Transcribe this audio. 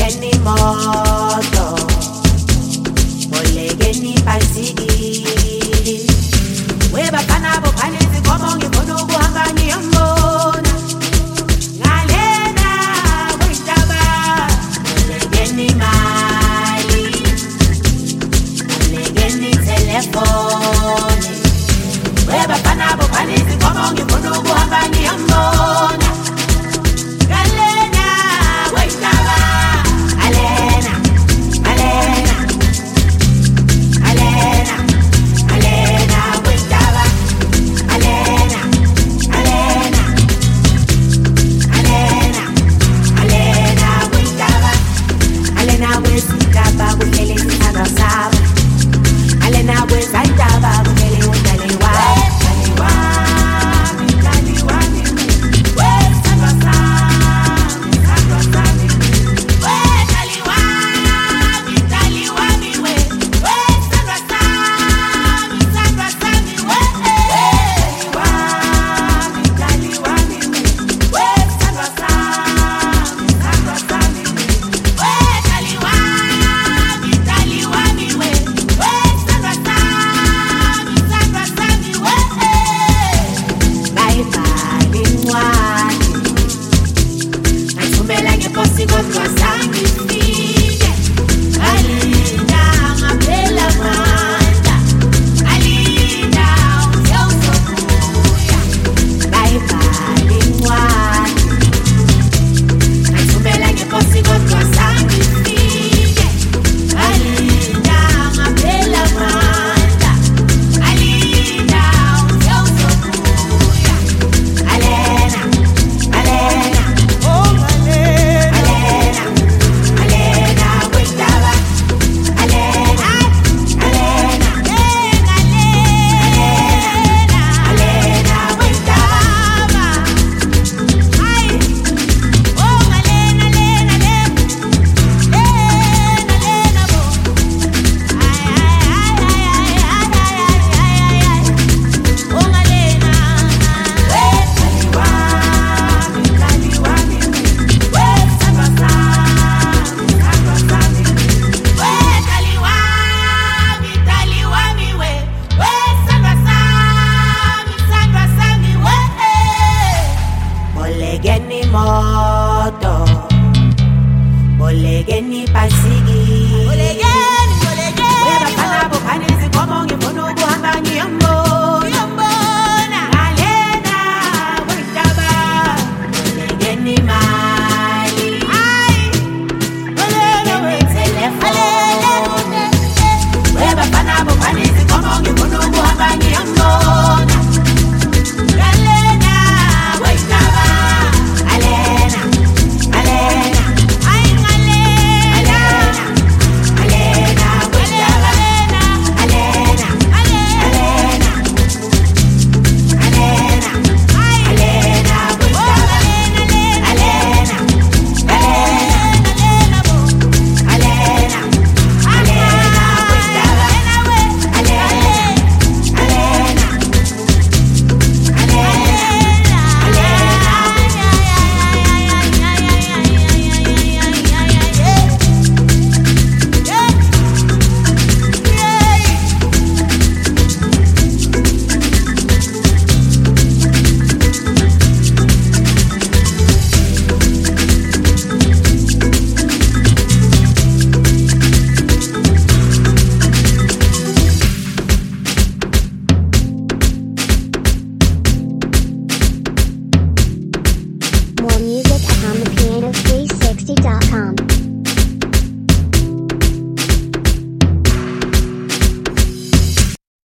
Bolekeni moto, bolekeni bhayisikili. Webafana bophanizi ngoba ngifuna ukuhamba ngiyambona. Ngalena kwintaba, bolekeni imali, bolekeni telefoni. Webafana bophanizi ngoba ngifuna ukuhamba ngiyambona. Bolekeni moto, bolekeni bhayisikili. Webafana bophanizi ngoba ngifuna ukuhamba ngiyambona. Ngalena kwintaba, bolekeni imali, bolekeni telefoni. Webafana bophanizi ngoba ngifuna ukuhamba ngiyambona. More music at HamaPiano360.com.